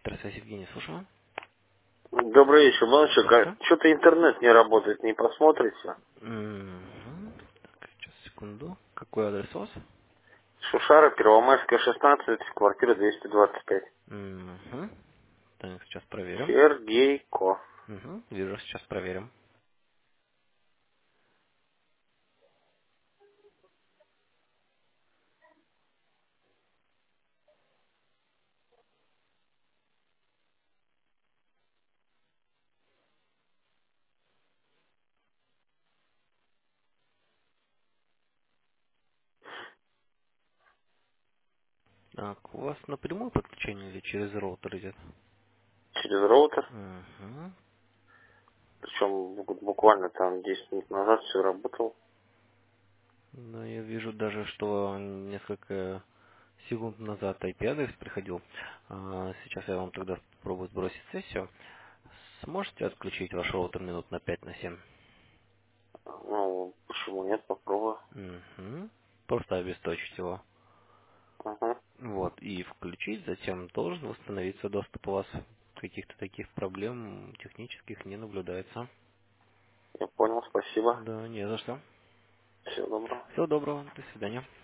Здравствуйте, Евгений, слушаю. Добрый вечер, Здравствуйте. Мальчик. Что-то интернет не работает, не посмотрите. Мгм. Так, сейчас, секунду. Какой адрес у вас? Шушара, Первомайская, 16, квартира 225. Мгм. Так, сейчас проверим. Сергейко. Мгм. Вижу, сейчас проверим. Так, у вас напрямую подключение или через роутер идет? Через роутер. Угу. Причем буквально там 10 минут назад все работало. Да, я вижу даже, что несколько секунд назад IP-адрес приходил. Сейчас я вам тогда попробую сбросить сессию. Сможете отключить ваш роутер минут на 5 на 7? Ну, почему нет, попробую. Угу. Просто обесточить его. Ага, Вот, и включить, затем должен восстановиться доступ у вас. Каких-то таких проблем технических не наблюдается. я понял, спасибо. Да, не за что. Всего доброго. Всего доброго, до свидания.